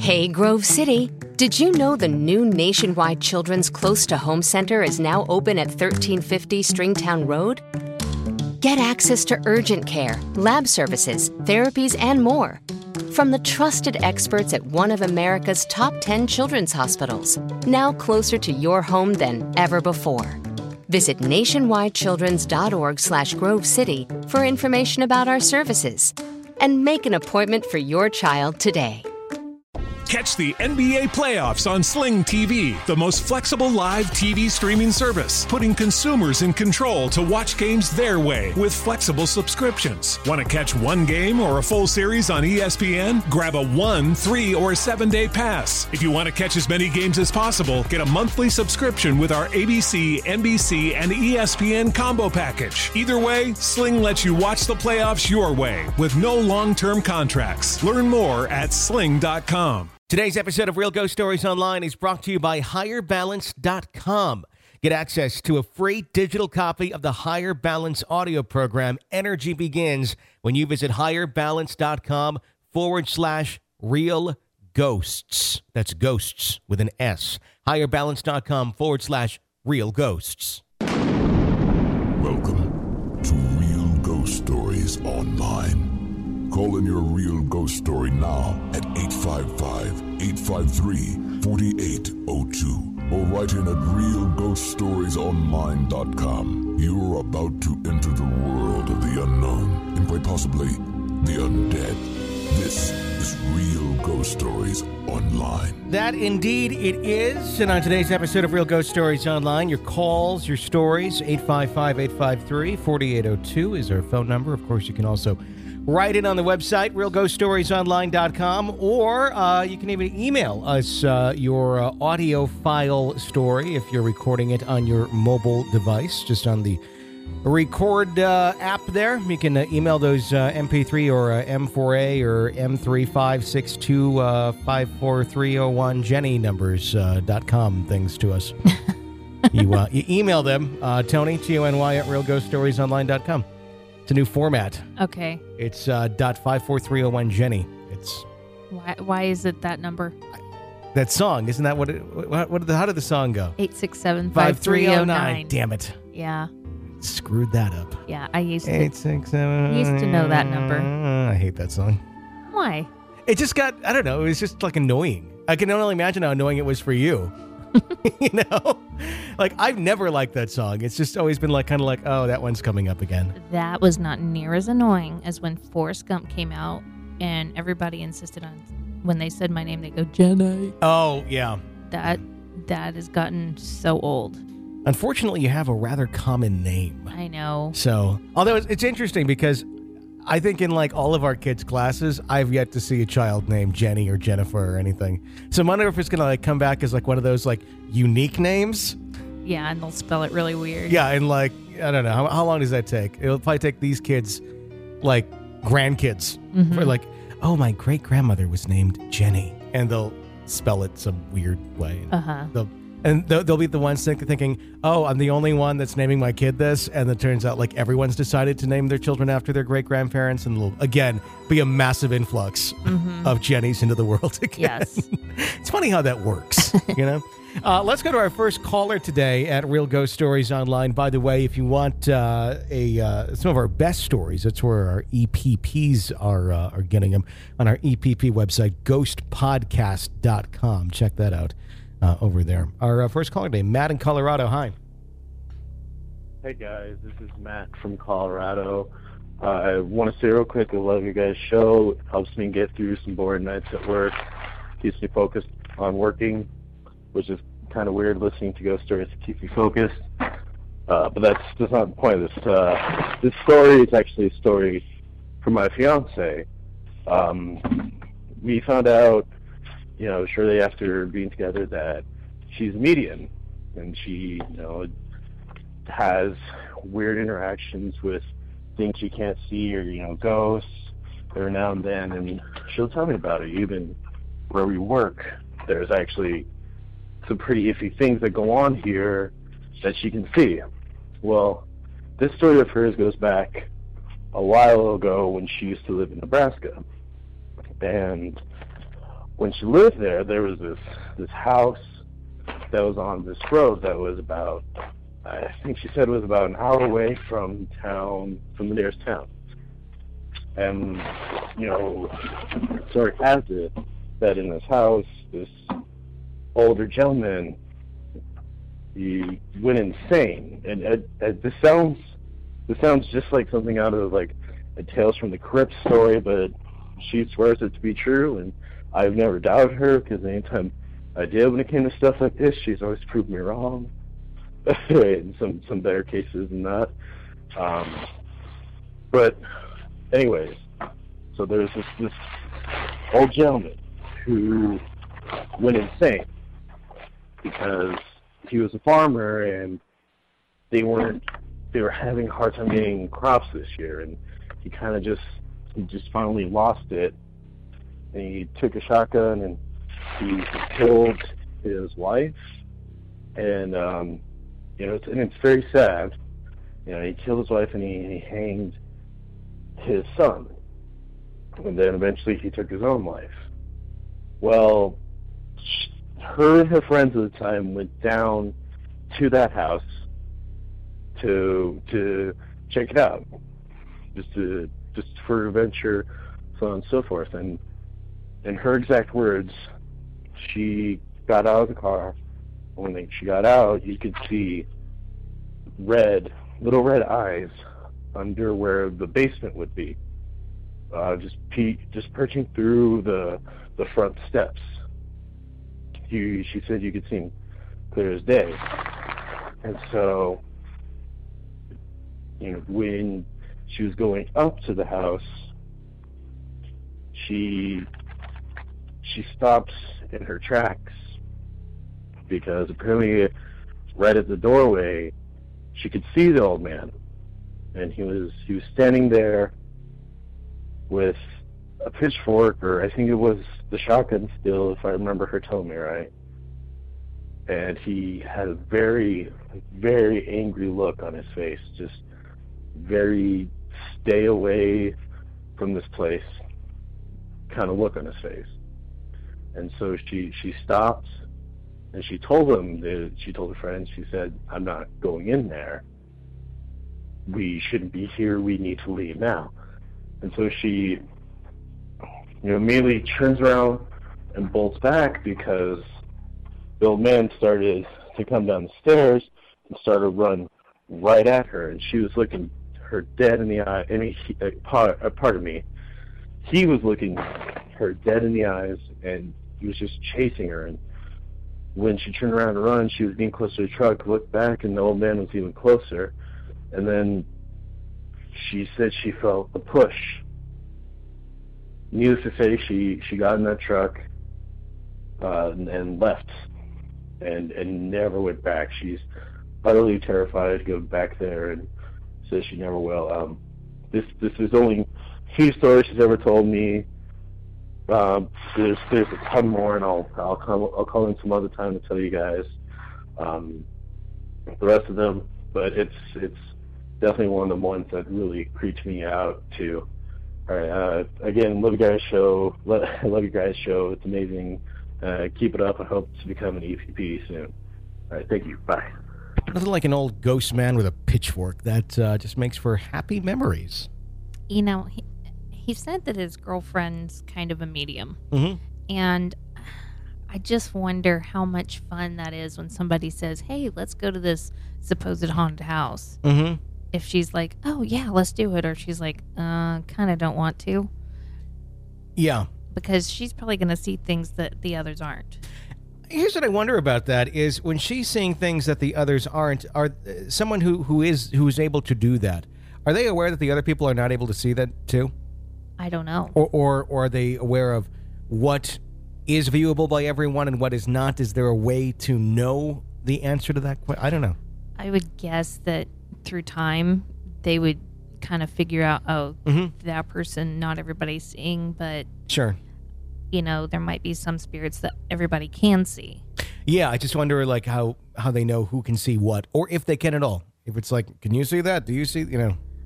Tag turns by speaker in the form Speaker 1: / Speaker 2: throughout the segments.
Speaker 1: Hey, Grove City. Did you know the new Nationwide Children's Close to Home Center is now open at 1350 Stringtown Road? Get access to urgent care, lab services, therapies, and more. From the trusted experts at one of America's top 10 children's hospitals, now closer to your home than ever before. Visit nationwidechildrens.org/Grove City for information about our services. And make an appointment for your child today.
Speaker 2: Catch the NBA playoffs on Sling TV, the most flexible live TV streaming service, putting consumers in control to watch games their way with flexible subscriptions. Want to catch one game or a full series on ESPN? Grab a 1, 3, or 7-day pass. If you want to catch as many games as possible, get a monthly subscription with our ABC, NBC, and ESPN combo package. Either way, Sling lets you watch the playoffs your way with no long-term contracts. Learn more at sling.com.
Speaker 3: Today's episode of Real Ghost Stories Online is brought to you by HigherBalance.com. Get access to a free digital copy of the Higher Balance audio program, Energy Begins, when you visit HigherBalance.com/Real Ghosts. That's ghosts with an S. HigherBalance.com/Real Ghosts.
Speaker 4: Welcome to Real Ghost Stories Online. Call in your real ghost story now at 855-853-4802 or write in at realghoststoriesonline.com. You are about to enter the world of the unknown and quite possibly the undead. This is Real Ghost Stories Online.
Speaker 3: That indeed it is. And on today's episode of Real Ghost Stories Online, your calls, your stories, 855-853-4802 is our phone number. Of course, you can also write it on the website, realghoststoriesonline.com, or you can even email us your audio file story if you're recording it on your mobile device, just on the record app there. You can email those MP3 or M4A or M356254301 Jenny numbers.com things to us. You email them, Tony, Tony, at realghoststoriesonline.com. It's a new format.
Speaker 5: Okay.
Speaker 3: It's .54301 Jenny. It's
Speaker 5: why is it that number?
Speaker 3: That song, isn't that what how did the song go?
Speaker 5: 867-5309.
Speaker 3: Damn it.
Speaker 5: Yeah.
Speaker 3: Screwed that up.
Speaker 5: Yeah, I used to
Speaker 3: 867.
Speaker 5: used to know that number.
Speaker 3: I hate that song.
Speaker 5: Why?
Speaker 3: It just got, I don't know, it was just like annoying. I can only imagine how annoying it was for you. You know? Like, I've never liked that song. It's just always been like, kind of like, oh, that one's coming up again.
Speaker 5: That was not near as annoying as when Forrest Gump came out and everybody insisted on, when they said my name, they go, Jenny.
Speaker 3: Oh, yeah.
Speaker 5: That has gotten so old.
Speaker 3: Unfortunately, you have a rather common name.
Speaker 5: I know.
Speaker 3: So, although it's interesting because I think in like all of our kids' classes, I've yet to see a child named Jenny or Jennifer or anything. So I wonder if it's going to like come back as like one of those like unique names.
Speaker 5: Yeah, and they'll spell it really weird.
Speaker 3: Yeah, and like, I don't know. How long does that take? It'll probably take these kids like grandkids.
Speaker 5: Mm-hmm.
Speaker 3: For like, oh, my great-grandmother was named Jenny. And they'll spell it some weird way.
Speaker 5: Uh-huh.
Speaker 3: They'll be the ones thinking, oh, I'm the only one that's naming my kid this. And it turns out like everyone's decided to name their children after their great-grandparents. And it'll, again, be a massive influx of Jennies into the world again.
Speaker 5: Yes.
Speaker 3: It's funny how that works, you know? Let's go to our first caller today at Real Ghost Stories Online. By the way, if you want some of our best stories, that's where our EPPs are getting them on our EPP website, ghostpodcast.com. Check that out. Over there. Our first caller today, Matt in Colorado. Hi.
Speaker 6: Hey guys, this is Matt from Colorado. I want to say real quick, I love your guys' show. It helps me get through some boring nights at work. Keeps me focused on working, which is kind of weird listening to ghost stories to keep me focused. But that's not the point of this. This story is actually a story from my fiance. We found out, shortly after being together that she's a medium, and she, has weird interactions with things she can't see or, ghosts every now and then, and she'll tell me about it. Even where we work, there's actually some pretty iffy things that go on here that she can see. Well, this story of hers goes back a while ago when she used to live in Nebraska, and when she lived there, there was this house that was on this road that was about, I think she said it was about an hour away from the nearest town. And, you know, sort of has it that in this house, this older gentleman, he went insane. And this sounds just like something out of like a Tales from the Crypt story, but she swears it to be true, and I've never doubted her, because anytime I did when it came to stuff like this, she's always proved me wrong. In some better cases than that. But anyways, so there's this old gentleman who went insane because he was a farmer, and they were having a hard time getting crops this year, and he just finally lost it, and he took a shotgun and he killed his wife, and you know, it's very sad. You know, he killed his wife and he hanged his son, and then eventually he took his own life. Well, her and her friends at the time went down to that house to check it out, just for adventure, so on and so forth. And in her exact words, she got out of the car. When she got out, you could see little red eyes under where the basement would be, just perching through the front steps. She said you could see him clear as day. And so, you know, when she was going up to the house, she stops in her tracks, because apparently right at the doorway she could see the old man, and he was standing there with a pitchfork, or I think it was the shotgun still, if I remember her telling me right. And he had a very, very angry look on his face, just very stay away from this place kind of look on his face. And so she stopped, and she told her friends, she said, "I'm not going in there. We shouldn't be here. We need to leave now." And so she, you know, immediately turns around and bolts back, because the old man started to come down the stairs and started to run right at her. And she was looking her dead in the eye. I mean, pardon me. He was looking her dead in the eyes, and he was just chasing her. And when she turned around to run, she was getting closer to the truck, looked back, and the old man was even closer. And then she said she felt a push. Needless to say, she got in that truck and left, and never went back. She's utterly terrified to go back there, and says she never will. This is only a few stories she's ever told me. There's a ton more, and I'll call in some other time to tell you guys the rest of them. But it's definitely one of the ones that really creeps me out too. All right, again, love you guys' show. I love you guys' show. It's amazing. Keep it up. I hope to become an EPP soon. All right, thank you. Bye.
Speaker 3: Nothing like an old ghost man with a pitchfork. That just makes for happy memories.
Speaker 5: You know, he said that his girlfriend's kind of a medium.
Speaker 3: Mm-hmm.
Speaker 5: And I just wonder how much fun that is when somebody says, "Hey, let's go to this supposed haunted house."
Speaker 3: Mm-hmm.
Speaker 5: If she's like, "Oh, yeah, let's do it." Or she's like, kind of don't want to.
Speaker 3: Yeah.
Speaker 5: Because she's probably going to see things that the others aren't.
Speaker 3: Here's what I wonder about that is when she's seeing things that the others aren't, are someone who is able to do that, are they aware that the other people are not able to see that too?
Speaker 5: I don't know.
Speaker 3: Or are they aware of what is viewable by everyone and what is not? Is there a way to know the answer to that question? I don't know.
Speaker 5: I would guess that through time, they would kind of figure out, that person, not everybody's seeing, but
Speaker 3: sure,
Speaker 5: you know, there might be some spirits that everybody can see.
Speaker 3: Yeah, I just wonder like how they know who can see what, or if they can at all. If it's like, can you see that? Do you see? You know.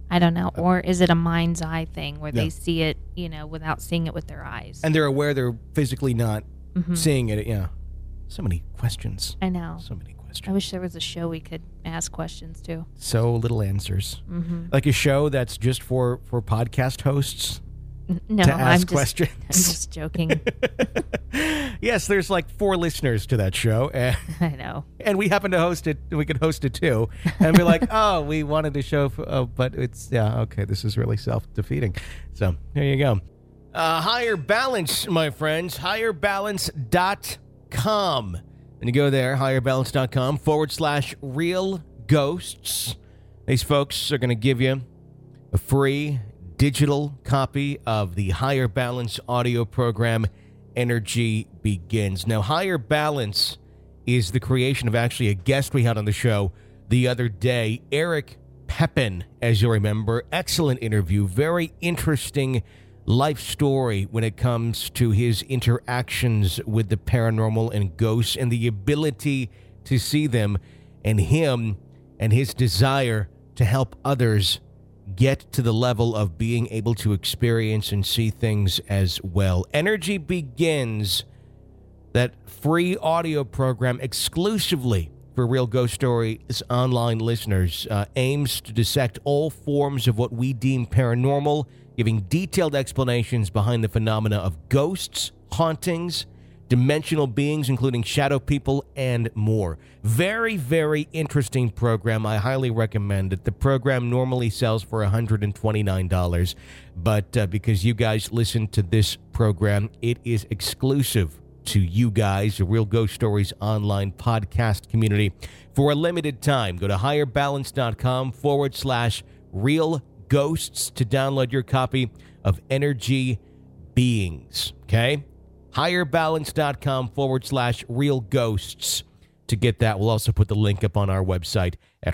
Speaker 5: I don't know. Or is it a mind's eye thing where
Speaker 3: Yeah.
Speaker 5: they see it, without seeing it with their eyes?
Speaker 3: And they're aware they're physically not
Speaker 5: Mhm.
Speaker 3: seeing it. Yeah. So many questions.
Speaker 5: I know.
Speaker 3: So many questions.
Speaker 5: I wish there was a show we could ask questions to.
Speaker 3: So little answers.
Speaker 5: Mm-hmm.
Speaker 3: Like a show that's just for podcast hosts
Speaker 5: No,
Speaker 3: to ask
Speaker 5: I'm
Speaker 3: questions.
Speaker 5: just joking.
Speaker 3: Yes, there's like 4 listeners to that show.
Speaker 5: I know.
Speaker 3: And we happen to host it. We could host it too. And be like, oh, we wanted to show, but it's, okay, this is really self-defeating. So there you go. Higher Balance, my friends. HigherBalance.com. And you go there, higherbalance.com/real ghosts. These folks are going to give you a free digital copy of the Higher Balance audio program, Energy Begins. Now, Higher Balance is the creation of actually a guest we had on the show the other day, Eric Pepin, as you'll remember. Excellent interview, very interesting life story when it comes to his interactions with the paranormal and ghosts and the ability to see them, and him and his desire to help others get to the level of being able to experience and see things as well. Energy Begins, that free audio program exclusively for Real Ghost Stories online listeners, aims to dissect all forms of what we deem paranormal, giving detailed explanations behind the phenomena of ghosts, hauntings, dimensional beings, including shadow people, and more. Very, very interesting program. I highly recommend it. The program normally sells for $129, but because you guys listen to this program, it is exclusive to you guys, the Real Ghost Stories online podcast community. For a limited time, go to higherbalance.com/real ghosts to download your copy of Energy Beings. Okay? higherbalance.com/real ghosts to get that. We'll also put the link up on our website at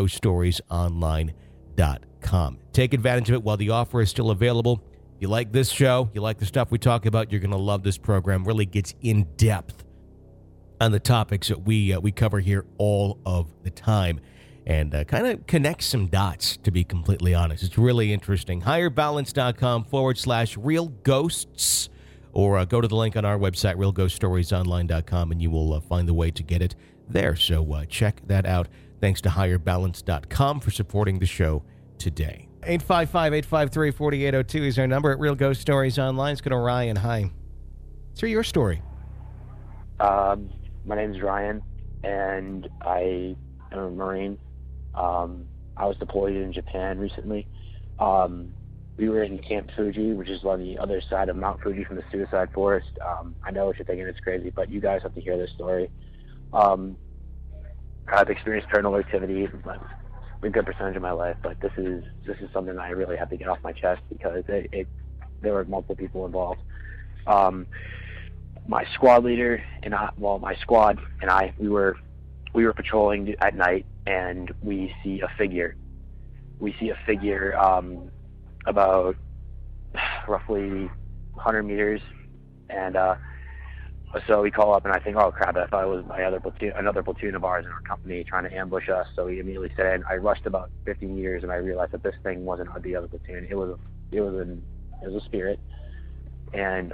Speaker 3: realghoststoriesonline.com. Take advantage of it while the offer is still available. If you like this show, you like the stuff we talk about, you're going to love this program. Really gets in depth on the topics that we cover here all of the time, and kind of connects some dots, to be completely honest. It's really interesting. higherbalance.com/real ghosts, or go to the link on our website, realghoststoriesonline.com, and you will find the way to get it there. So check that out. Thanks to higherbalance.com for supporting the show today. 855-853-4802 is our number at Real Ghost Stories Online. Let's go to Ryan. Hi. Let's hear your story.
Speaker 7: My name's Ryan, and I am a Marine. I was deployed in Japan recently. We were in Camp Fuji, which is on the other side of Mount Fuji from the Suicide Forest. I know what you're thinking, it's crazy, but you guys have to hear this story. I've experienced paranormal activity a good percentage of my life, but this is something I really have to get off my chest because there were multiple people involved. My squad leader and my squad and I, we were patrolling at night, and we see a figure. About roughly 100 meters, and so we call up, and I think, oh crap, I thought it was another platoon of ours in our company trying to ambush us. So we immediately said, I rushed about 50 meters, and I realized that this thing wasn't the other platoon. It was a spirit, and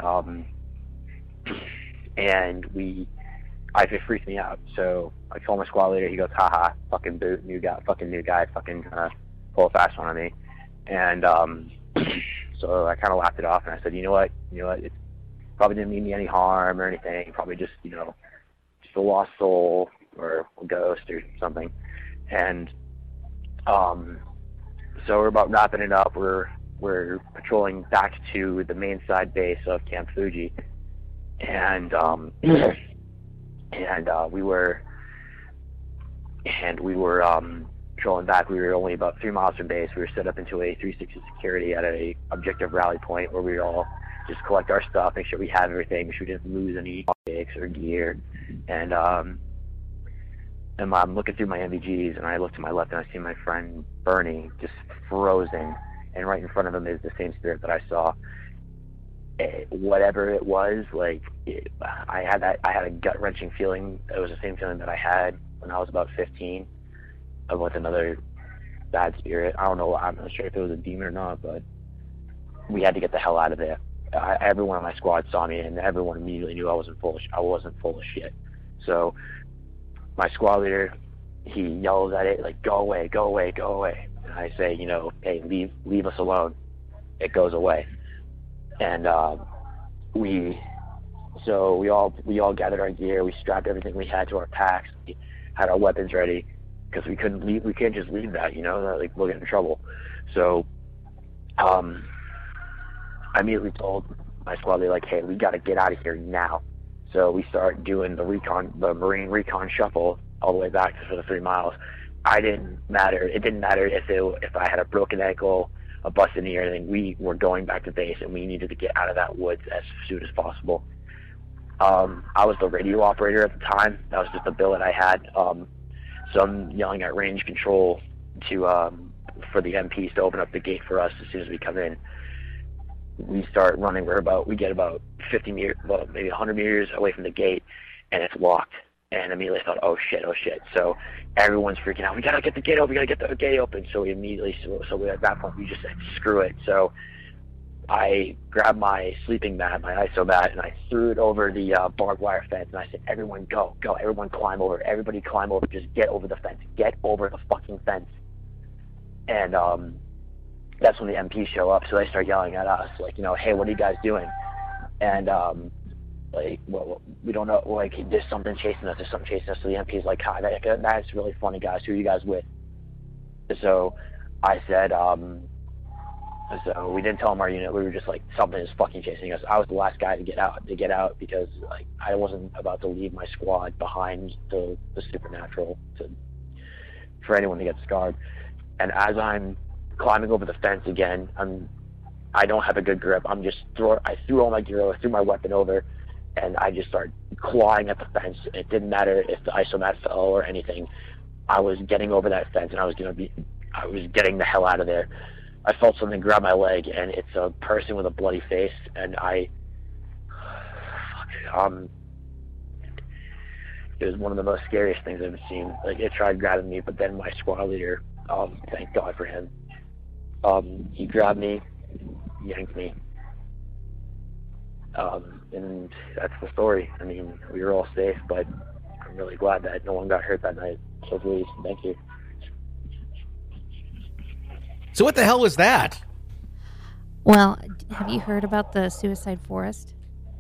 Speaker 7: it freaked me out. So I told my squad leader. He goes, haha, fucking boot, new guy, fucking pull a fast one on me. And so I kind of laughed it off, and I said, you know what, it probably didn't mean me any harm or anything. Probably just, just a lost soul or a ghost or something. And so we're about wrapping it up. We're patrolling back to the main side base of Camp Fuji, and we were patrolling back. We were only about 3 miles from base. We were set up into a 360 security at a objective rally point where we all just collect our stuff, make sure we have everything, make sure we didn't lose any objects or gear. And I'm looking through my MVGs, and I look to my left, and I see my friend Bernie just frozen, and right in front of him is the same spirit that I saw. Whatever it was, I had a gut-wrenching feeling. It was the same feeling that I had when I was about 15. With another bad spirit. I don't know. I'm not sure if it was a demon or not, but we had to get the hell out of there. Everyone on my squad saw me, and everyone immediately knew I wasn't full of shit. So my squad leader, he yells at it like, "Go away, go away, go away." And I say, hey, leave us alone. It goes away. And we all gathered our gear. We strapped everything we had to our packs. We had our weapons ready because we couldn't leave. We can't just leave that, like we'll get in trouble. So I immediately told my squad, they're like, hey, we got to get out of here now. So we start doing the Marine recon shuffle all the way back for the 3 miles. It didn't matter if I had a broken ankle, a busted knee, or anything. We were going back to base, and we needed to get out of that woods as soon as possible. I was the radio operator at the time. That was just the billet I had. So I'm yelling at range control for the MPs to open up the gate for us as soon as we come in. We start running. We get about 50 meters, well, maybe 100 meters away from the gate, and it's locked. And immediately I thought, oh shit. So everyone's freaking out. We gotta get the gate open. So we immediately, at that point, we just said, screw it. So I grabbed my sleeping mat, my ISO mat, and I threw it over the barbed wire fence. And I said, everyone go. Everyone climb over. Everybody climb over. Just get over the fence. Get over the fucking fence. And that's when the MPs show up. So they start yelling at us, like, hey, what are you guys doing? And we don't know, like, there's something chasing us. So the MP's like, hi, that's really funny, guys. Who are you guys with? So I said, so we didn't tell them our unit. We were just like, something is fucking chasing us. I was the last guy to get out because, like, I wasn't about to leave my squad behind the supernatural for anyone to get scarred. And as I'm climbing over the fence again, I don't have a good grip. I threw all my gear over, threw my weapon over, and I just started clawing at the fence. It didn't matter if the isomat fell or anything. I was getting over that fence, and I was getting the hell out of there. I felt something grab my leg, and it's a person with a bloody face, and it was one of the most scariest things I've ever seen. Like, it tried grabbing me, but then my squad leader, thank God for him, he grabbed me, yanked me, and that's the story. I mean, we were all safe, but I'm really glad that no one got hurt that night. So please, thank you.
Speaker 3: So what the hell was that?
Speaker 5: Well, have you heard about the suicide forest?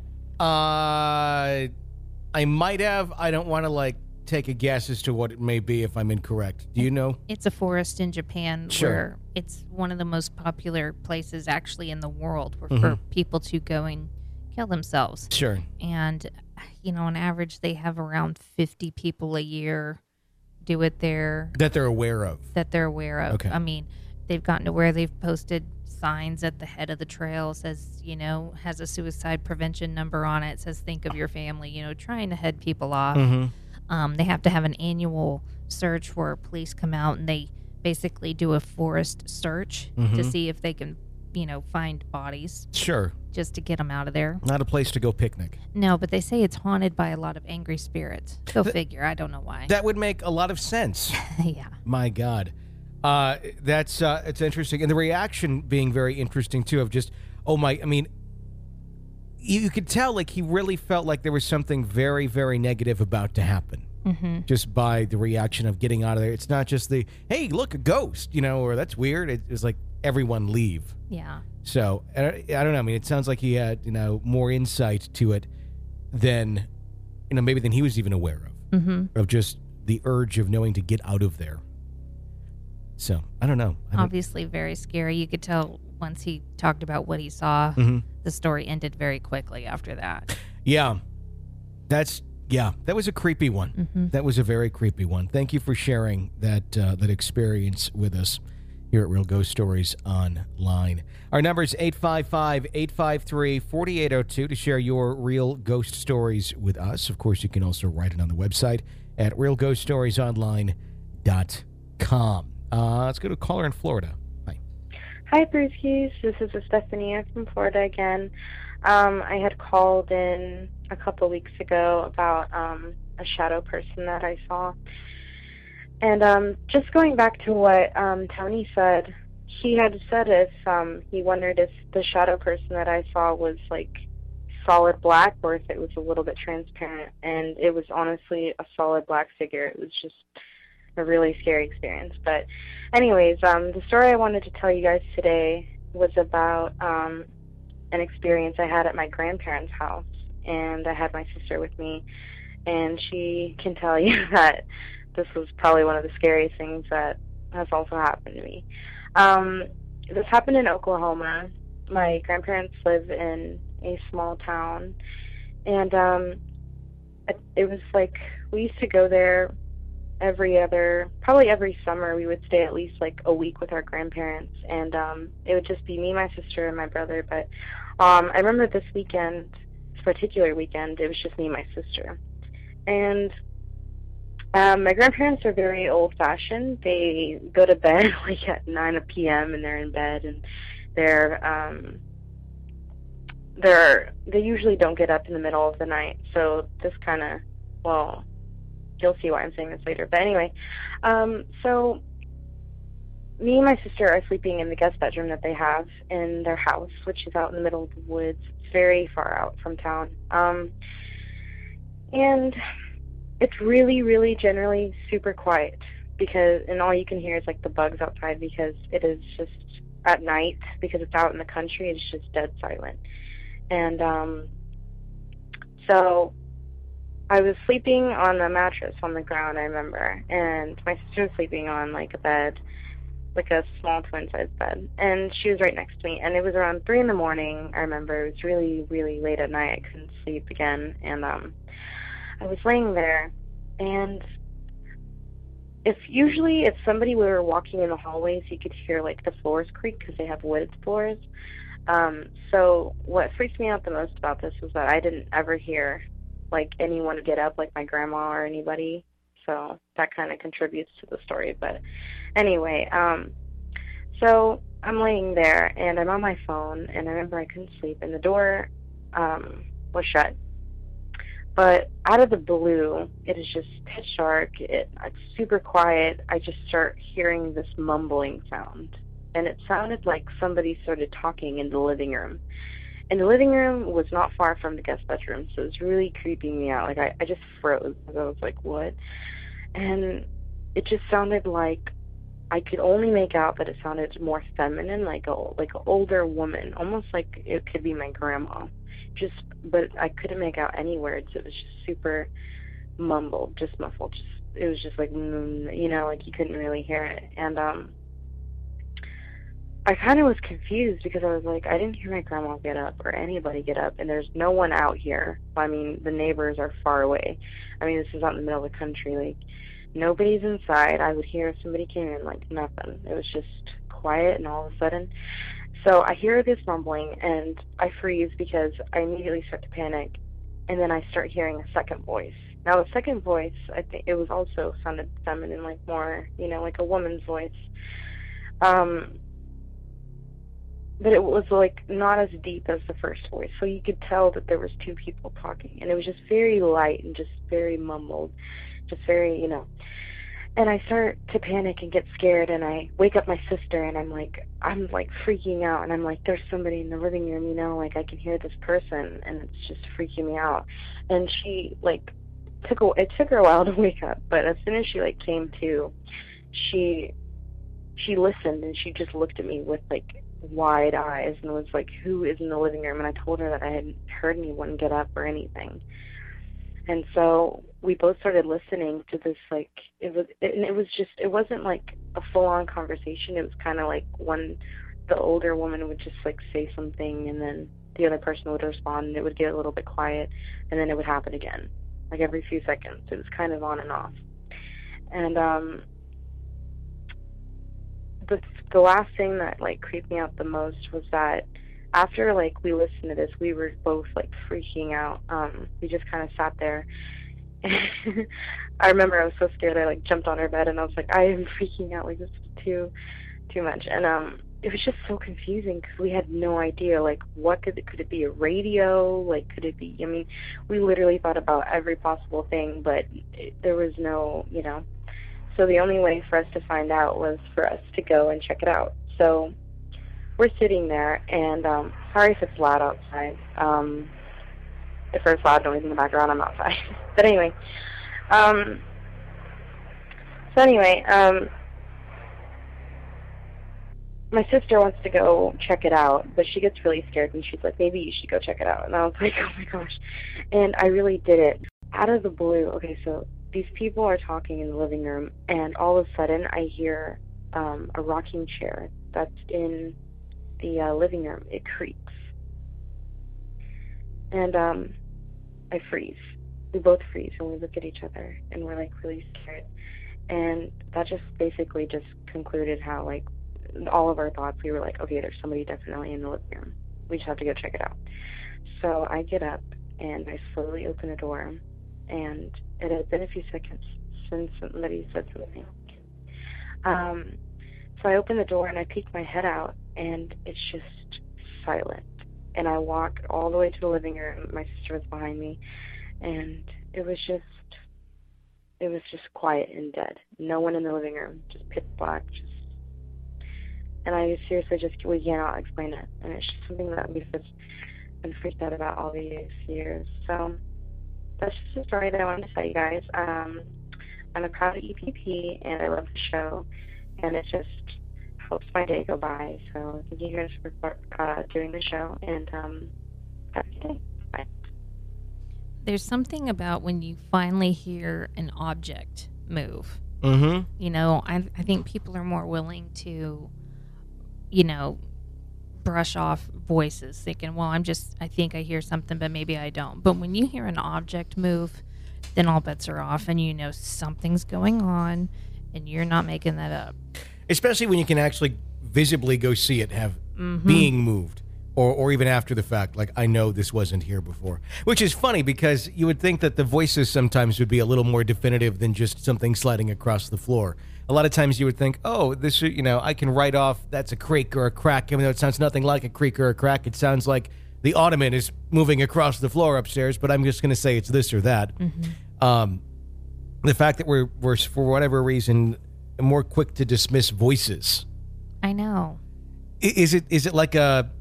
Speaker 3: I might have. I don't want to, take a guess as to what it may be if I'm incorrect. Do you know?
Speaker 5: It's a forest in Japan.
Speaker 3: Sure.
Speaker 5: Where it's one of the most popular places actually in the world for people to go and kill themselves.
Speaker 3: Sure.
Speaker 5: And, on average, they have around 50 people a year do it there.
Speaker 3: That they're aware of.
Speaker 5: Okay. I mean, they've gotten to where they've posted signs at the head of the trail, says, has a suicide prevention number on it, says, think of your family, trying to head people off. They have to have an annual search where police come out and they basically do a forest search to see if they can, find bodies.
Speaker 3: Sure.
Speaker 5: Just to get them out of there.
Speaker 3: Not a place to go picnic.
Speaker 5: No, but they say it's haunted by a lot of angry spirits. Go figure. I don't know why.
Speaker 3: That would make a lot of sense.
Speaker 5: Yeah.
Speaker 3: My God. That's it's interesting. And the reaction being very interesting, too, of just, you could tell, he really felt like there was something very, very negative about to happen. Just by the reaction of getting out of there. It's not just the, hey, look, a ghost, or that's weird. It's like, everyone leave.
Speaker 5: Yeah.
Speaker 3: So, I don't know. I mean, it sounds like he had, more insight to it than, maybe than he was even aware of. Of just the urge of knowing to get out of there. So, I don't know.
Speaker 5: Obviously very scary. You could tell once he talked about what he saw, the story ended very quickly after that.
Speaker 3: Yeah. That was a creepy one. That was a very creepy one. Thank you for sharing that experience with us here at Real Ghost Stories Online. Our number is 855-853-4802 to share your real ghost stories with us. Of course, you can also write it on the website at realghoststoriesonline.com. Let's go to a caller in Florida. Hi.
Speaker 8: Hi, Brewskis. This is Estefania from Florida again. I had called in a couple weeks ago about a shadow person that I saw. And just going back to what Tony said, he had said if he wondered if the shadow person that I saw was like solid black or if it was a little bit transparent, and it was honestly a solid black figure. It was just a really scary experience. But anyways, the story I wanted to tell you guys today was about an experience I had at my grandparents' house, and I had my sister with me, and she can tell you that this was probably one of the scariest things that has also happened to me. This happened in Oklahoma. My grandparents live in a small town, and it was like we used to go there probably every summer. We would stay at least like a week with our grandparents, and it would just be me, my sister, and my brother. But I remember this particular weekend, it was just me and my sister. And my grandparents are very old-fashioned. They go to bed like at 9 p.m. and they're in bed, and they usually don't get up in the middle of the night. So this kind of, well, you'll see why I'm saying this later. But anyway, so me and my sister are sleeping in the guest bedroom that they have in their house, which is out in the middle of the woods. It's very far out from town. And it's really, really generally super quiet and all you can hear is like the bugs outside, because it is just at night, because it's out in the country, it's just dead silent. And so I was sleeping on a mattress on the ground, I remember, and my sister was sleeping on like a bed, like a small twin-sized bed, and she was right next to me, and it was around 3 a.m, I remember. It was really, really late at night. I couldn't sleep again, and I was laying there, and if somebody were walking in the hallways, you could hear like the floors creak because they have wooded floors. So what freaked me out the most about this was that I didn't ever hear like anyone get up, like my grandma or anybody. So that kind of contributes to the story. But anyway, so I'm laying there and I'm on my phone, and I remember I couldn't sleep, and the door was shut. But out of the blue, it is just pitch dark. It's super quiet. I just start hearing this mumbling sound. And it sounded like somebody started talking in the living room. And the living room was not far from the guest bedroom, so it was really creeping me out. Like, I just froze, because I was like, what? And it just sounded like, I could only make out that it sounded more feminine, like an older woman, almost like it could be my grandma. But I couldn't make out any words. It was just super mumbled, just muffled. It was just like, like you couldn't really hear it. And I kind of was confused, because I was like, I didn't hear my grandma get up or anybody get up, and there's no one out here. I mean, the neighbors are far away. I mean, this is out in the middle of the country. Like, nobody's inside. I would hear if somebody came in, like nothing. It was just quiet, and all of a sudden, so I hear this mumbling, and I freeze because I immediately start to panic, and then I start hearing a second voice. Now, the second voice, I think it was also sounded feminine, like more, like a woman's voice. But it was like not as deep as the first voice, so you could tell that there was two people talking, and it was just very light and just very mumbled, just very, And I start to panic and get scared, and I wake up my sister, and I'm like freaking out, and I'm like, there's somebody in the living room, like I can hear this person, and it's just freaking me out. And she it took her a while to wake up, but as soon as she came to, she listened, and she just looked at me with wide eyes and was like, who is in the living room? And I told her that I hadn't heard anyone get up or anything. And so we both started listening to this, it wasn't like a full-on conversation. It was kind of like when the older woman would just say something, and then the other person would respond, and it would get a little bit quiet, and then it would happen again, like every few seconds. It was kind of on and off. And the last thing that creeped me out the most was that after we listened to this, we were both freaking out. We just kind of sat there. I remember I was so scared. I jumped on her bed, and I was like, I am freaking out. This is too much. And it was just so confusing, because we had no idea what could it be, a radio? Could it be? I mean, we literally thought about every possible thing, but there was no So the only way for us to find out was for us to go and check it out. So we're sitting there, and sorry if it's loud outside. If there's loud noise in the background, I'm outside. But anyway, my sister wants to go check it out, but she gets really scared, and she's like, maybe you should go check it out. And I was like, oh my gosh. And I really did it. Out of the blue, okay, so these people are talking in the living room, and all of a sudden I hear a rocking chair that's in the living room. It creaks. And I freeze. We both freeze, and we look at each other, and we're, like, really scared. And that just basically just concluded how, like, all of our thoughts, we were like, okay, there's somebody definitely in the living room. We just have to go check it out. So I get up, and I slowly open the door, and it had been a few seconds since somebody said something. So I open the door, and I peek my head out, and it's just silent. And I walk all the way to the living room. My sister was behind me, and it was just quiet and dead. No one in the living room, just pitch black, and I seriously we cannot explain it. And it's just something that we've just been freaked out about all these years. So that's just a story that I wanted to tell you guys. I'm a proud EPP, and I love the show, and it just helps my day go by. So thank you guys for doing the show, and have a good day. Bye.
Speaker 5: There's something about when you finally hear an object move.
Speaker 3: Mm-hmm.
Speaker 5: You know, I think people are more willing to, brush off voices, thinking, well, I think I hear something, but maybe I don't. But when you hear an object move, then all bets are off, and you know something's going on, and you're not making that up.
Speaker 3: Especially when you can actually visibly go see it being moved, or even after the fact, like, I know this wasn't here before. Which is funny, because you would think that the voices sometimes would be a little more definitive than just something sliding across the floor. A lot of times you would think, oh, this, I can write off that's a creak or a crack, even though it sounds nothing like a creak or a crack. It sounds like the ottoman is moving across the floor upstairs, but I'm just going to say it's this or that. Mm-hmm. The fact that we're, for whatever reason, more quick to dismiss voices.
Speaker 5: I know.
Speaker 3: Is it like a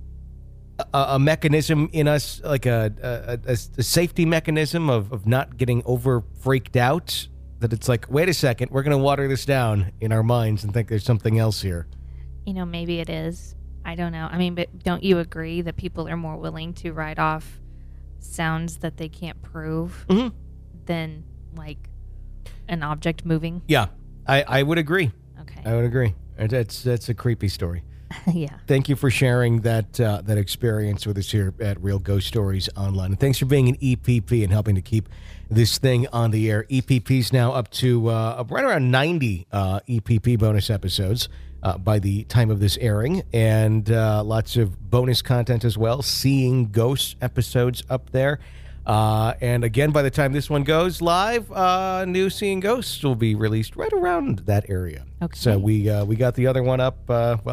Speaker 3: mechanism in us, like a safety mechanism of not getting over freaked out? That it's like, wait a second, we're going to water this down in our minds and think there's something else here.
Speaker 5: Maybe it is. I don't know. I mean, but don't you agree that people are more willing to write off sounds that they can't prove than, like, an object moving?
Speaker 3: Yeah, I would agree.
Speaker 5: Okay.
Speaker 3: I would agree. That's a creepy story.
Speaker 5: Yeah.
Speaker 3: Thank you for sharing that experience with us here at Real Ghost Stories Online. And thanks for being an EPP and helping to keep this thing on the air. EPP's now up to right around 90 EPP bonus episodes by the time of this airing. And lots of bonus content as well. Seeing Ghosts episodes up there. And again, by the time this one goes live, new Seeing Ghosts will be released right around that area.
Speaker 5: Okay.
Speaker 3: So we got the other one up,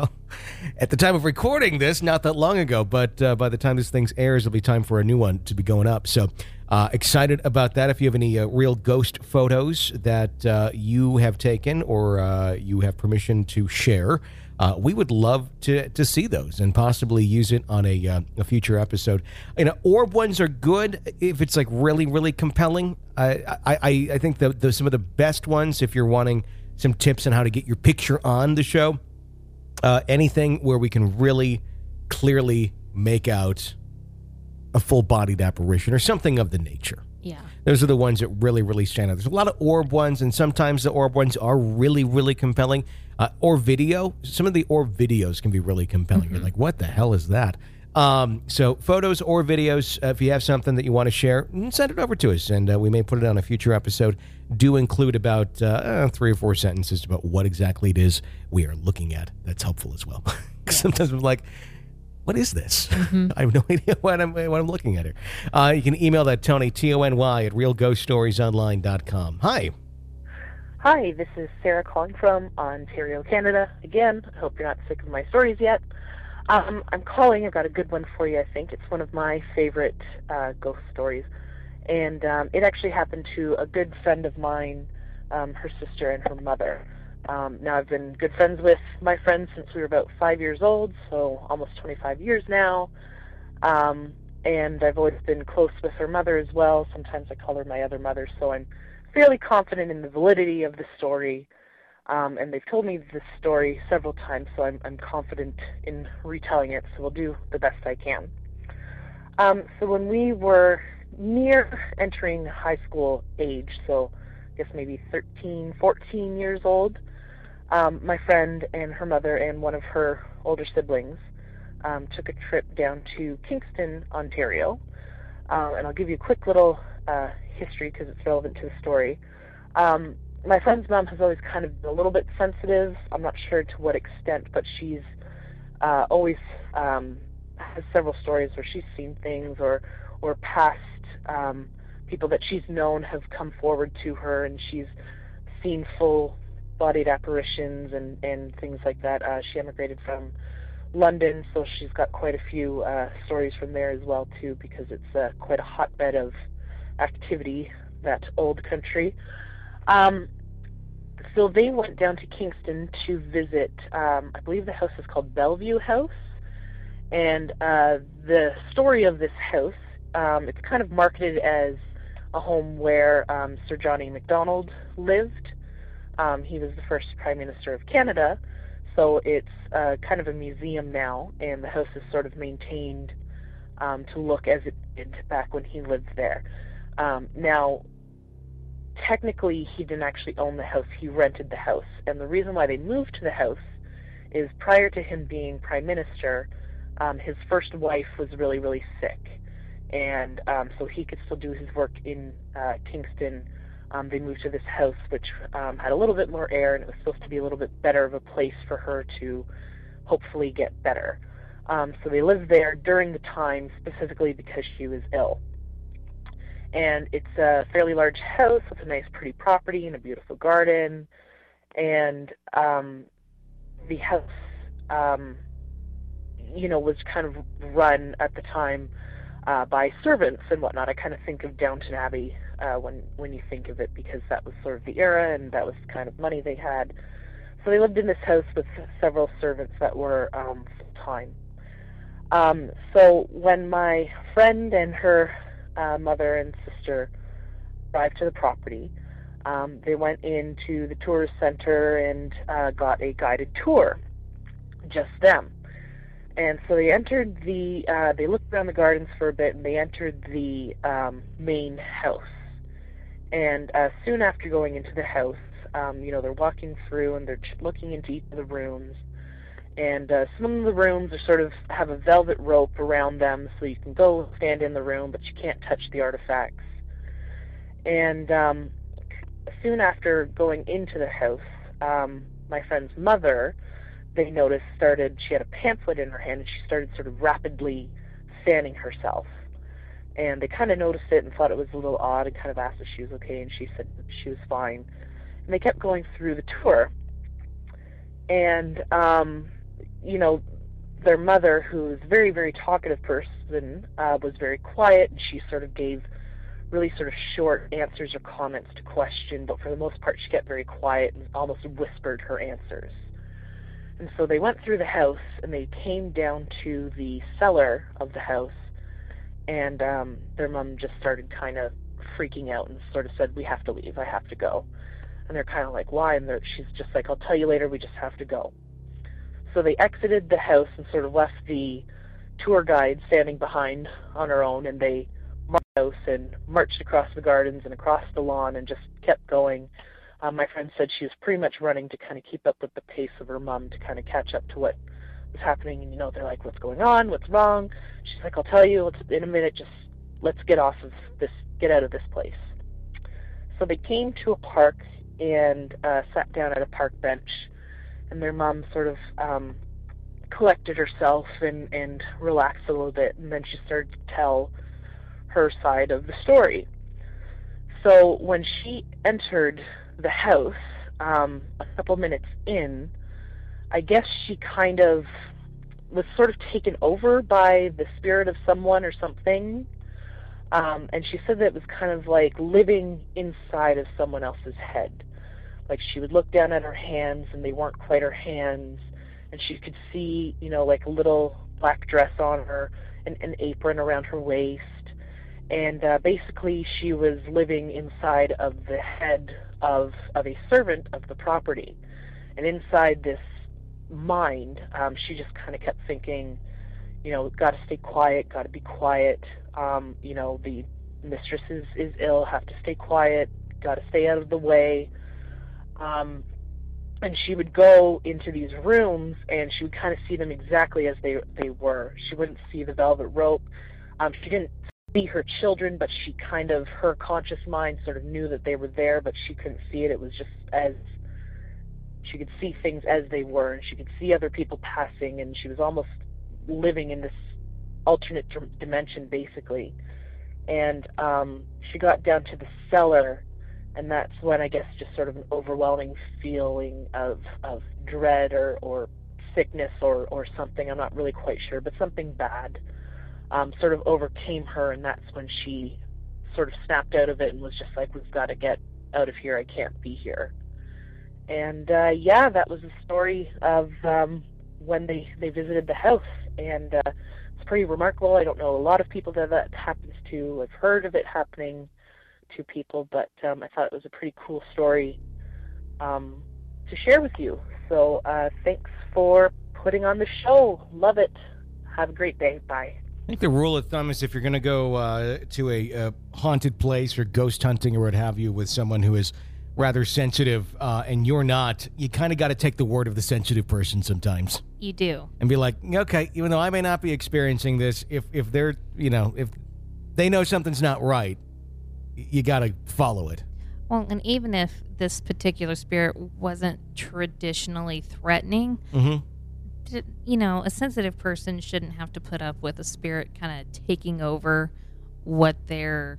Speaker 3: at the time of recording this, not that long ago, but by the time this thing airs, it'll be time for a new one to be going up. So excited about that. If you have any real ghost photos that you have taken or you have permission to share, we would love to see those and possibly use it on a future episode. Orb ones are good if it's like really, really compelling. I think some of the best ones, if you're wanting some tips on how to get your picture on the show, anything where we can really clearly make out a full-bodied apparition or something of the nature.
Speaker 5: Yeah.
Speaker 3: Those are the ones that really, really stand out. There's a lot of orb ones, and sometimes the orb ones are really, really compelling. Or video. Some of the orb videos can be really compelling. Mm-hmm. You're like, what the hell is that? So photos or videos, if you have something that you want to share, send it over to us, and we may put it on a future episode. Do include about 3 or 4 sentences about what exactly it is we are looking at. That's helpful as well. Sometimes I'm like, what is this? Mm-hmm. I have no idea what I'm looking at here. You can email that Tony, Tony, at realghoststoriesonline.com. Hi.
Speaker 9: Hi, this is Sarah calling from Ontario, Canada. Again, I hope you're not sick of my stories yet. I'm calling. I've got a good one for you, I think. It's one of my favorite ghost stories. And it actually happened to a good friend of mine her sister and her mother. Now, I've been good friends with my friend since we were about 5 years old, so almost 25 years now. And I've always been close with her mother as well. Sometimes I call her my other mother, so I'm fairly confident in the validity of the story. And they've told me this story several times, so I'm confident in retelling it, so we'll do the best I can. So when we were near entering high school age, so I guess maybe 13, 14 years old, my friend and her mother and one of her older siblings took a trip down to Kingston, Ontario. And I'll give you a quick little history because it's relevant to the story. My friend's mom has always kind of been a little bit sensitive. I'm not sure to what extent, but she's always has several stories where she's seen things or past people that she's known have come forward to her, and she's seen full-bodied apparitions and things like that. She emigrated from London, so she's got quite a few stories from there as well, too, because it's quite a hotbed of activity, that old country. So they went down to Kingston to visit, I believe the house is called Bellevue House, and the story of this house, it's kind of marketed as a home where Sir John A. Macdonald lived. He was the first Prime Minister of Canada, so it's kind of a museum now, and the house is sort of maintained to look as it did back when he lived there. Now, technically, he didn't actually own the house. He rented the house. And the reason why they moved to the house is prior to him being Prime Minister, his first wife was really, really sick. And so he could still do his work in Kingston. They moved to this house, which had a little bit more air, and it was supposed to be a little bit better of a place for her to hopefully get better. So they lived there during the time, specifically because she was ill. And it's a fairly large house with a nice, pretty property and a beautiful garden. And the house, was kind of run at the time by servants and whatnot. I kind of think of Downton Abbey when you think of it, because that was sort of the era and that was the kind of money they had. So they lived in this house with several servants that were full-time. So when my friend and her mother and sister arrived to the property, they went into the tourist center and got a guided tour, just them. And so they entered they looked around the gardens for a bit, and they entered the main house. And soon after going into the house, they're walking through and they're looking into each of the rooms. And some of the rooms are sort of have a velvet rope around them, so you can go stand in the room, but you can't touch the artifacts. And soon after going into the house, my friend's mother, they noticed, she had a pamphlet in her hand, and she started sort of rapidly fanning herself. And they kind of noticed it and thought it was a little odd and kind of asked if she was okay, and she said she was fine. And they kept going through the tour. And, their mother, who's a very, very talkative person, was very quiet, and she sort of gave really sort of short answers or comments to questions, but for the most part she kept very quiet and almost whispered her answers. And so they went through the house, and they came down to the cellar of the house, and their mom just started kind of freaking out and sort of said, "We have to leave, I have to go." And they're kind of like, "Why?" And she's just like, "I'll tell you later, we just have to go." So they exited the house and sort of left the tour guide standing behind on her own, and they marched the house and marched across the gardens and across the lawn and just kept going. My friend said she was pretty much running to kind of keep up with the pace of her mom, to kind of catch up to what was happening. And, they're like, "What's going on? What's wrong?" She's like, "I'll tell you in a minute, just let's get out of this place." So they came to a park and sat down at a park bench, and their mom sort of collected herself and relaxed a little bit, and then she started to tell her side of the story. So when she entered the house, a couple minutes in, I guess she kind of was sort of taken over by the spirit of someone or something, and she said that it was kind of like living inside of someone else's head. Like, she would look down at her hands, and they weren't quite her hands, and she could see, like a little black dress on her, an apron around her waist, and basically she was living inside of the head of a servant of the property. And inside this mind, she just kind of kept thinking, got to stay quiet, got to be quiet, the mistress is ill, have to stay quiet, got to stay out of the way. And she would go into these rooms, and she would kind of see them exactly as they were. She wouldn't see the velvet rope. She didn't see her children, but she kind of, her conscious mind sort of knew that they were there, but she couldn't see it. It was just as, she could see things as they were, and she could see other people passing, and she was almost living in this alternate dimension, basically. And she got down to the cellar, and that's when I guess just sort of an overwhelming feeling of dread or sickness or something, I'm not really quite sure, but something bad sort of overcame her, and that's when she sort of snapped out of it and was just like, we've got to get out of here, I can't be here. And that was the story of when they visited the house, and it's pretty remarkable. I don't know a lot of people that happens to. I've heard of it happening to people, but I thought it was a pretty cool story to share with you. So thanks for putting on the show. Love it. Have a great day. Bye.
Speaker 3: I think the rule of thumb is if you're going to go to a haunted place or ghost hunting or what have you with someone who is rather sensitive and you're not, you kind of got to take the word of the sensitive person sometimes.
Speaker 5: You do.
Speaker 3: And be like, okay, even though I may not be experiencing this, if they're, if they know something's not right, you got to follow it.
Speaker 5: Well, and even if this particular spirit wasn't traditionally threatening, a sensitive person shouldn't have to put up with a spirit kind of taking over what their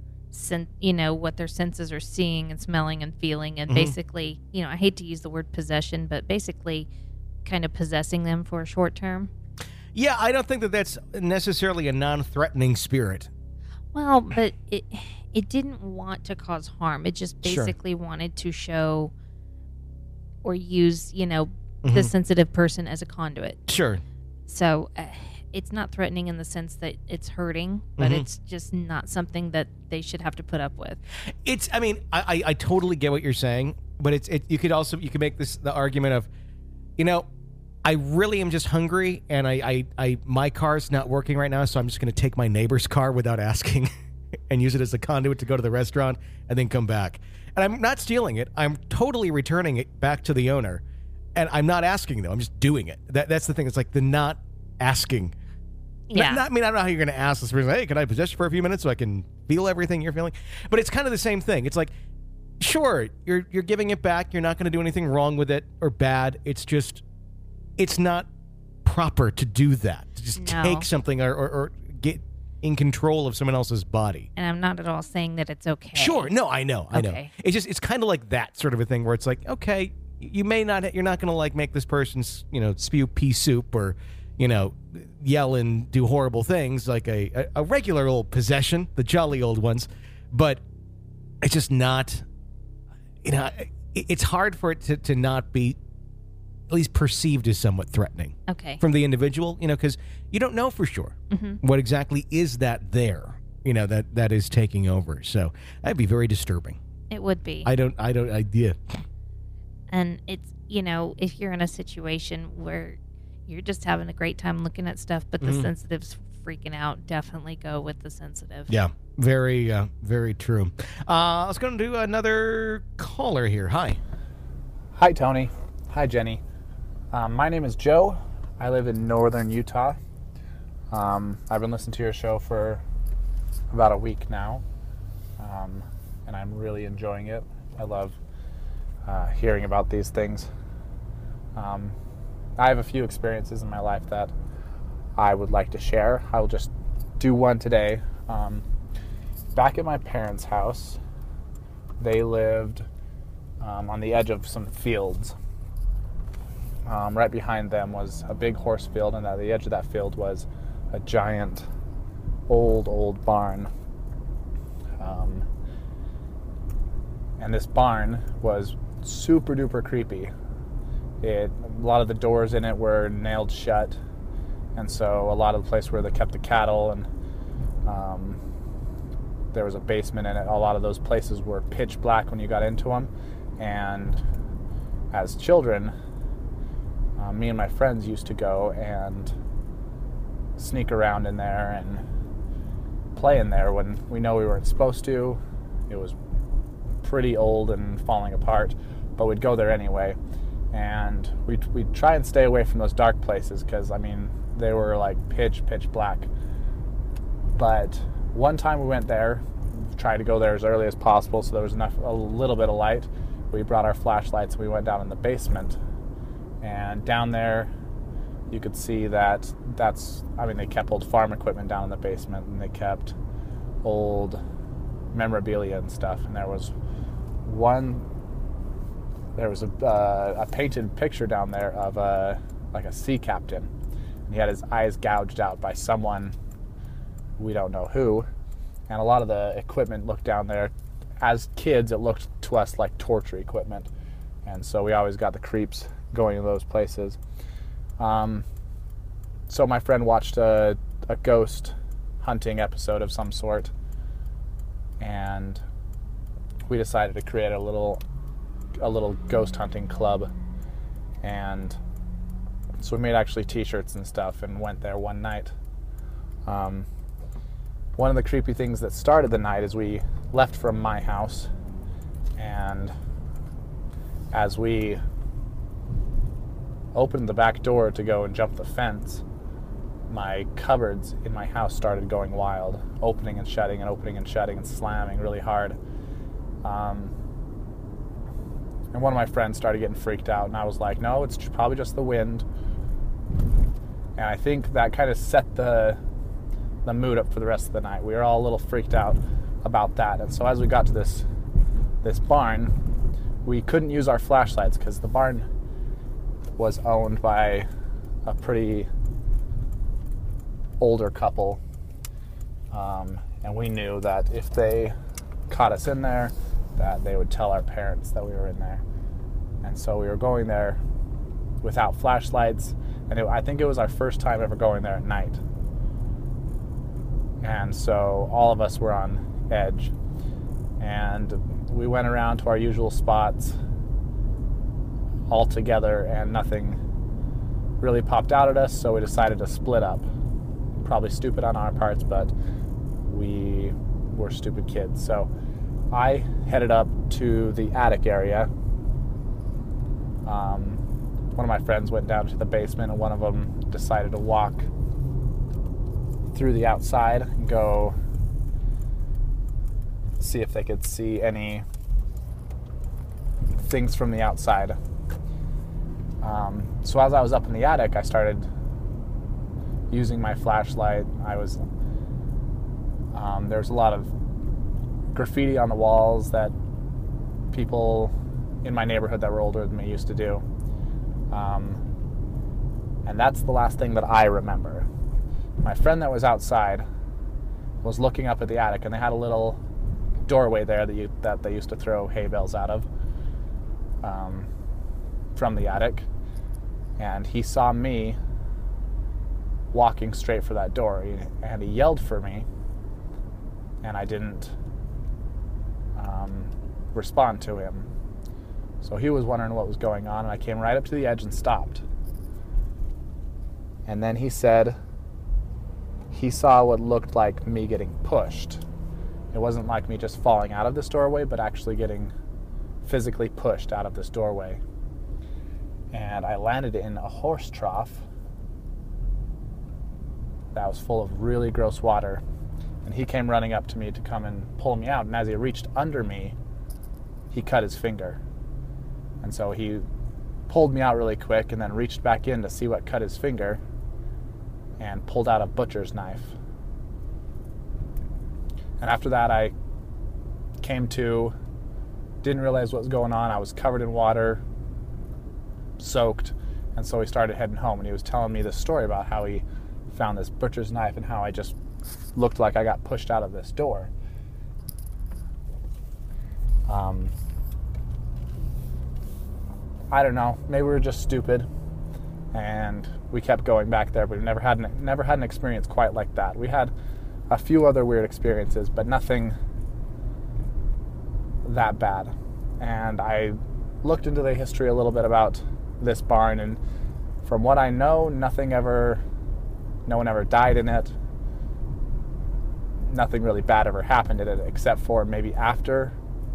Speaker 5: senses are seeing and smelling and feeling, and basically, I hate to use the word possession, but basically kind of possessing them for a short term.
Speaker 3: Yeah, I don't think that that's necessarily a non-threatening spirit.
Speaker 5: Well, but it didn't want to cause harm. It just basically wanted to show or use, the sensitive person as a conduit. Sure. So it's not threatening in the sense that it's hurting, but it's just not something that they should have to put up with.
Speaker 3: I totally get what you're saying, but you could make the argument of, I really am just hungry, and my car's not working right now, so I'm just going to take my neighbor's car without asking and use it as a conduit to go to the restaurant and then come back. And I'm not stealing it. I'm totally returning it back to the owner. And I'm not asking, though. I'm just doing it. That's the thing. It's like the not asking. Yeah. I don't know how you're going to ask this person, hey, can I possess you for a few minutes so I can feel everything you're feeling? But it's kind of the same thing. It's like, sure, you're giving it back. You're not going to do anything wrong with it or bad. It's just, it's not proper to do that. To just take something or get in control of someone else's body.
Speaker 5: And I'm not at all saying that it's okay.
Speaker 3: Sure. No, I know. It's kind of like that sort of a thing where it's like, okay, you're not going to like make this person, spew pea soup or, yell and do horrible things like a regular old possession, the jolly old ones. But it's just not, it's hard for it to not be at least perceived as somewhat threatening.
Speaker 5: Okay.
Speaker 3: From the individual, because you don't know for sure what exactly is that there, that is taking over. So that'd be very disturbing.
Speaker 5: It would be.
Speaker 3: I don't idea.
Speaker 5: And it's, if you're in a situation where you're just having a great time looking at stuff, but the sensitive's freaking out, definitely go with the sensitive.
Speaker 3: Yeah, very, very true. Let's go and do another caller here. Hi.
Speaker 10: Hi, Tony. Hi, Jenny. My name is Joe. I live in northern Utah. I've been listening to your show for about a week now, and I'm really enjoying it. I love hearing about these things. I have a few experiences in my life that I would like to share. I will just do one today. Back at my parents' house, they lived on the edge of some fields. Right behind them was a big horse field, and at the edge of that field was a giant old barn. And this barn was super duper creepy. A lot of the doors in it were nailed shut, and so a lot of the place where they kept the cattle, and there was a basement in it. A lot of those places were pitch black when you got into them, and as children, me and my friends used to go and sneak around in there and play in there when we know we weren't supposed to. It was pretty old and falling apart, but we'd go there anyway. And we'd try and stay away from those dark places because, I mean, they were like pitch black. But one time we went there, tried to go there as early as possible so there was a little bit of light. We brought our flashlights and we went down in the basement. And down there, you could see they kept old farm equipment down in the basement, and they kept old memorabilia and stuff. And there was a painted picture down there of a sea captain. And he had his eyes gouged out by someone, we don't know who. And a lot of the equipment looked down there. As kids, it looked to us like torture equipment. And so we always got the creeps going to those places. So my friend watched a ghost hunting episode of some sort, and we decided to create a little ghost hunting club. And so we made actually t-shirts and stuff and went there one night. One of the creepy things that started the night is we left from my house, and as we opened the back door to go and jump the fence, my cupboards in my house started going wild, opening and shutting and slamming really hard. And one of my friends started getting freaked out, and I was like, no, it's probably just the wind. And I think that kind of set the mood up for the rest of the night. We were all a little freaked out about that. And so as we got to this barn, we couldn't use our flashlights because the barn was owned by a pretty older couple. And we knew that if they caught us in there, that they would tell our parents that we were in there. And so we were going there without flashlights, and I think it was our first time ever going there at night. And so all of us were on edge, and we went around to our usual spots all together, and nothing really popped out at us, so we decided to split up. Probably stupid on our parts, but we were stupid kids. So I headed up to the attic area. One of my friends went down to the basement, and one of them decided to walk through the outside and go see if they could see any things from the outside. So as I was up in the attic, I started using my flashlight. There was a lot of graffiti on the walls that people in my neighborhood that were older than me used to do. And that's the last thing that I remember. My friend that was outside was looking up at the attic, and they had a little doorway there that they used to throw hay bales out of from the attic. And he saw me walking straight for that door, and he yelled for me, and I didn't respond to him. So he was wondering what was going on, and I came right up to the edge and stopped. And then he said he saw what looked like me getting pushed. It wasn't like me just falling out of this doorway, but actually getting physically pushed out of this doorway. And I landed in a horse trough that was full of really gross water. And he came running up to me to come and pull me out. And as he reached under me, he cut his finger. And so he pulled me out really quick and then reached back in to see what cut his finger and pulled out a butcher's knife. And after that, I came to, didn't realize what was going on. I was covered in water, soaked, and so we started heading home. And he was telling me this story about how he found this butcher's knife and how I just looked like I got pushed out of this door. I don't know, maybe we were just stupid, and we kept going back there, but we never had an experience quite like that. We had a few other weird experiences, but nothing that bad. And I looked into the history a little bit about this barn, and from what I know, no one ever died in it. Nothing really bad ever happened in it, except for maybe after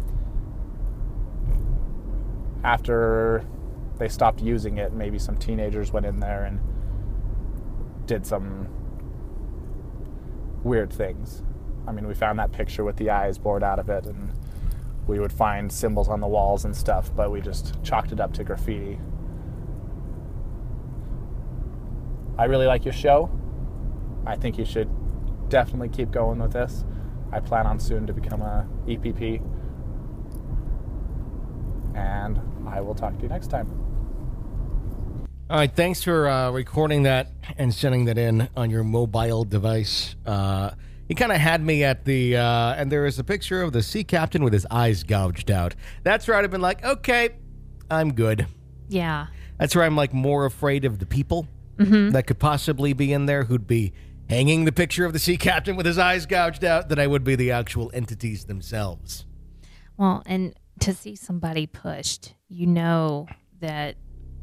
Speaker 10: they stopped using it, maybe some teenagers went in there and did some weird things. I mean, we found that picture with the eyes bored out of it, and we would find symbols on the walls and stuff, but we just chalked it up to graffiti. I really like your show. I think you should definitely keep going with this. I plan on soon to become a EPP. And I will talk to you next time.
Speaker 3: All right, thanks for recording that and sending that in on your mobile device. You kind of had me at the, and there is a picture of the sea captain with his eyes gouged out. That's where I'd have been like, okay, I'm good.
Speaker 5: Yeah.
Speaker 3: That's where I'm like more afraid of the people that could possibly be in there who'd be hanging the picture of the sea captain with his eyes gouged out than I would be the actual entities themselves.
Speaker 5: Well, and to see somebody pushed, you know that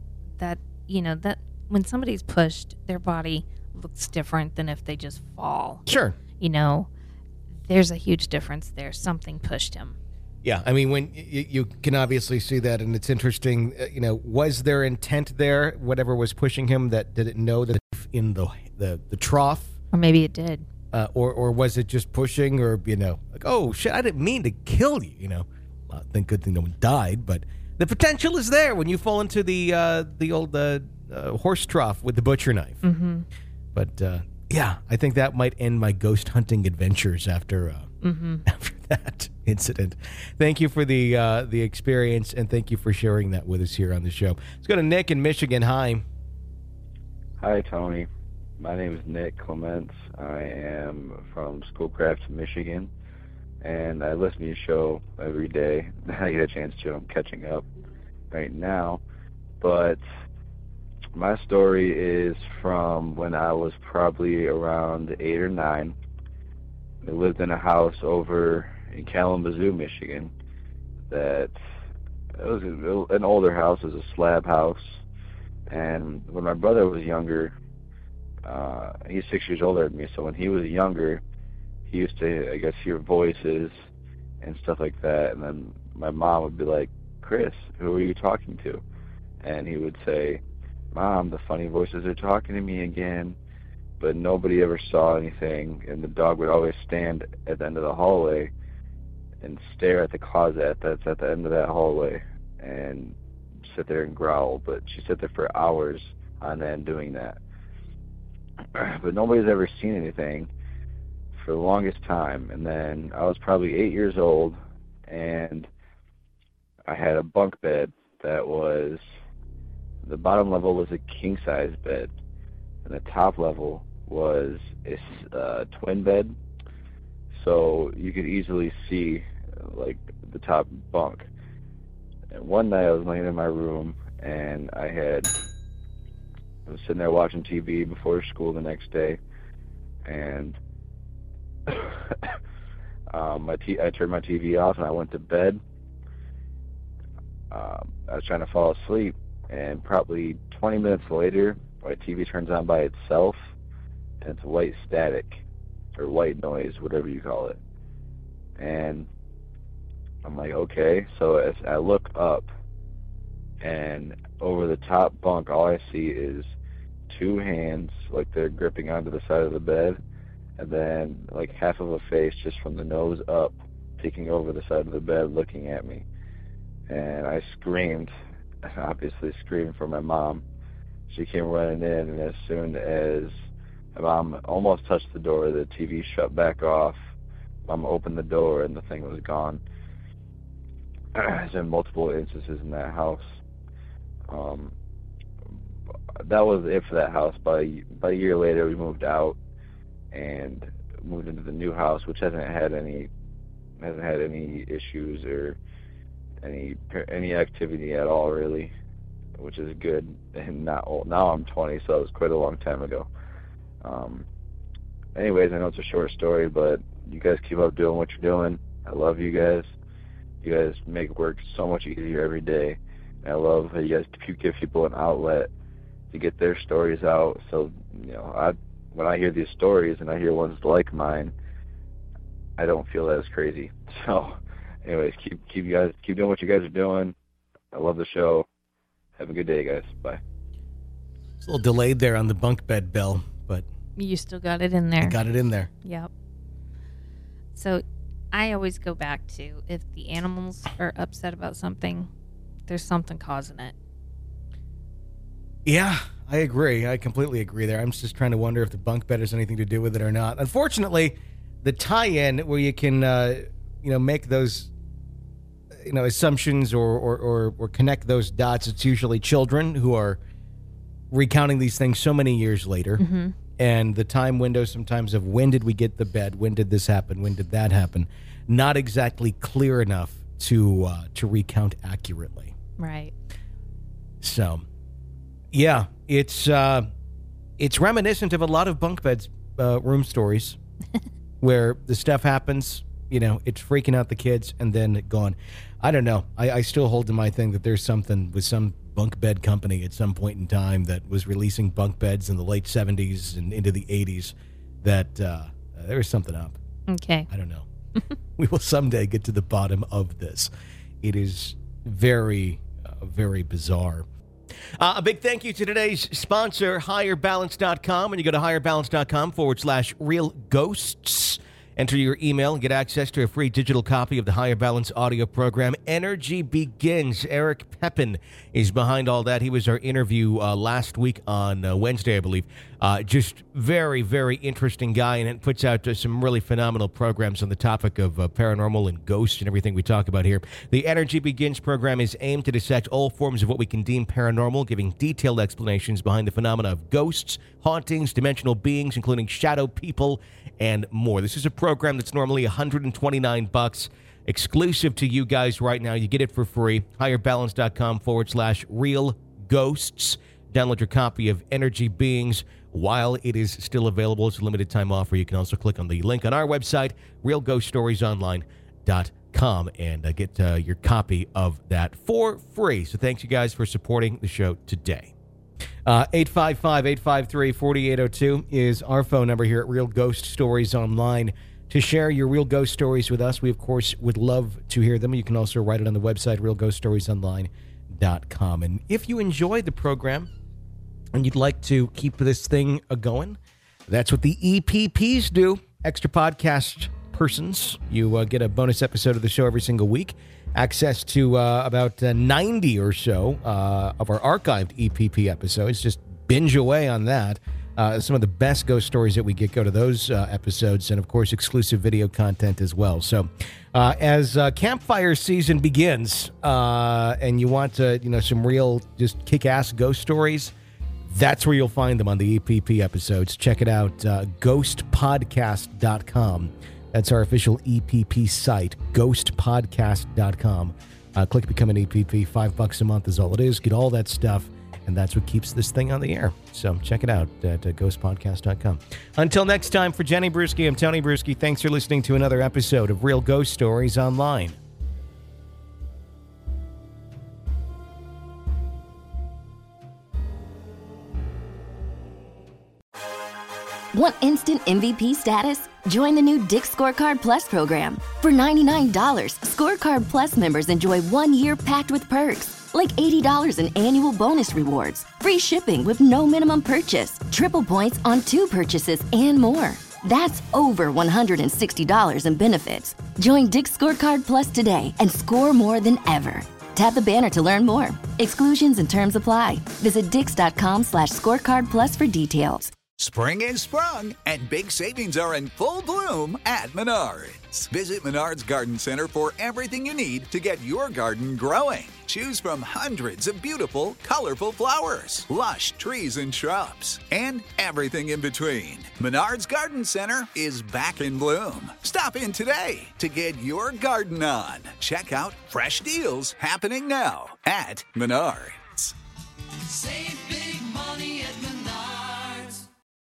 Speaker 5: when somebody's pushed, their body looks different than if they just fall.
Speaker 3: Sure.
Speaker 5: There's a huge difference there. Something pushed him.
Speaker 3: Yeah, I mean, when you can obviously see that, and it's interesting, was there intent there, whatever was pushing him, that did it know that in the trough?
Speaker 5: Or maybe it did.
Speaker 3: Or was it just pushing, or, like, oh, shit, I didn't mean to kill you, Well, thank good thing no one died, but the potential is there when you fall into the old horse trough with the butcher knife.
Speaker 5: Mm-hmm.
Speaker 3: But, yeah, I think that might end my ghost hunting adventures after that incident. Thank you for the experience, and thank you for sharing that with us here on the show. Let's go to Nick in Michigan. Hi.
Speaker 11: Hi, Tony. My name is Nick Clements. I am from Schoolcraft, Michigan, and I listen to your show every day. I get a chance to. I'm catching up right now, but my story is from when I was probably around 8 or 9. I lived in a house over in Kalamazoo, Michigan. It was an older house. It was a slab house. And when my brother was younger, he's 6 years older than me, so when he was younger, he used to, I guess, hear voices and stuff like that. And then my mom would be like, Chris, who are you talking to? And he would say, Mom, the funny voices are talking to me again. But nobody ever saw anything, and the dog would always stand at the end of the hallway and stare at the closet that's at the end of that hallway and sit there and growl. But she sat there for hours on end doing that. But nobody's ever seen anything for the longest time. And then I was probably 8 years old, and I had a bunk bed that was, the bottom level was a king-size bed, and the top level was a twin bed, so you could easily see like the top bunk. And one night I was laying in my room, and I was sitting there watching TV before school the next day, and I turned my TV off and I went to bed. I was trying to fall asleep, and probably 20 minutes later, my TV turns on by itself, and it's white static, or white noise, whatever you call it. And I'm like, okay. So as I look up, and over the top bunk, all I see is two hands, like they're gripping onto the side of the bed, and then like half of a face just from the nose up, peeking over the side of the bed, looking at me. And I screamed, obviously screamed for my mom. She came running in, and as soon as my mom almost touched the door, the TV shut back off. Mom opened the door, and the thing was gone. There's been multiple instances in that house. That was it for that house. By a year later, we moved out and moved into the new house, which hasn't had any issues or any activity at all, really. which is good and not old. Now I'm 20, so it was quite a long time ago. Anyways, I know it's a short story, but you guys keep up doing what you're doing. I love you guys. You guys make work so much easier every day. And I love how you guys give people an outlet to get their stories out. So, you know, when I hear these stories and I hear ones like mine, I don't feel as crazy. So, anyways, keep doing what you guys are doing. I love the show. Have a good day, guys. Bye.
Speaker 3: It's a little delayed there on the bunk bed bell, but
Speaker 5: you still got it in there.
Speaker 3: I got it in there.
Speaker 5: Yep. So I always go back to, if the animals are upset about something, there's something causing it.
Speaker 3: Yeah, I agree. I completely agree there. I'm just trying to wonder if the bunk bed has anything to do with it or not. Unfortunately, the tie-in where you can, make those, assumptions or connect those dots, it's usually children who are recounting these things so many years later.
Speaker 5: Mm-hmm.
Speaker 3: And the time window sometimes of when did we get the bed, when did this happen, when did that happen, not exactly clear enough to recount accurately.
Speaker 5: Right.
Speaker 3: So, yeah, it's reminiscent of a lot of bunk beds room stories where the stuff happens, it's freaking out the kids and then gone. I don't know. I still hold to my thing that there's something with some bunk bed company at some point in time that was releasing bunk beds in the late 70s and into the 80s that there was something up.
Speaker 5: Okay.
Speaker 3: I don't know. We will someday get to the bottom of this. It is very, very bizarre. A big thank you to today's sponsor, HigherBalance.com. When you go to HigherBalance.com/realghosts, enter your email and get access to a free digital copy of the Higher Balance audio program, Energy Begins. Eric Pepin is behind all that. He was our interview last week on Wednesday, I believe. Just very, very interesting guy, and it puts out some really phenomenal programs on the topic of paranormal and ghosts and everything we talk about here. The Energy Begins program is aimed to dissect all forms of what we can deem paranormal, giving detailed explanations behind the phenomena of ghosts, hauntings, dimensional beings, including shadow people, and more. This is a program that's normally $129, exclusive to you guys right now. You get it for free. HigherBalance.com/realghosts. Download your copy of Energy Beings while it is still available. It's a limited time offer. You can also click on the link on our website, realghoststoriesonline.com, and get your copy of that for free. So thanks, you guys, for supporting the show today. 855-853-4802 is our phone number here at Real Ghost Stories Online. To share your real ghost stories with us, we, of course, would love to hear them. You can also write it on the website, realghoststoriesonline.com. And if you enjoyed the program and you'd like to keep this thing going, that's what the EPPs do. Extra podcast persons. You get a bonus episode of the show every single week. Access to about 90 or so of our archived EPP episodes. Just binge away on that. Some of the best ghost stories that we get go to those episodes, and of course exclusive video content as well. So as campfire season begins and you want some real just kick-ass ghost stories, that's where you'll find them on the EPP episodes. Check it out, ghostpodcast.com. That's our official EPP site, ghostpodcast.com. Click Become an EPP. $5 a month is all it is. Get all that stuff, and that's what keeps this thing on the air. So check it out at ghostpodcast.com. Until next time, for Jenny Brewski, I'm Tony Brewski. Thanks for listening to another episode of Real Ghost Stories Online.
Speaker 12: Want instant MVP status? Join the new Dick's Scorecard Plus program. For $99, Scorecard Plus members enjoy 1 year packed with perks, like $80 in annual bonus rewards, free shipping with no minimum purchase, triple points on 2 purchases, and more. That's over $160 in benefits. Join Dick's Scorecard Plus today and score more than ever. Tap the banner to learn more. Exclusions and terms apply. Visit dix.com/scorecardplus for details.
Speaker 13: Spring is sprung, and big savings are in full bloom at Menards. Visit Menards Garden Center for everything you need to get your garden growing. Choose from hundreds of beautiful, colorful flowers, lush trees and shrubs, and everything in between. Menards Garden Center is back in bloom. Stop in today to get your garden on. Check out fresh deals happening now at Menards.
Speaker 14: Save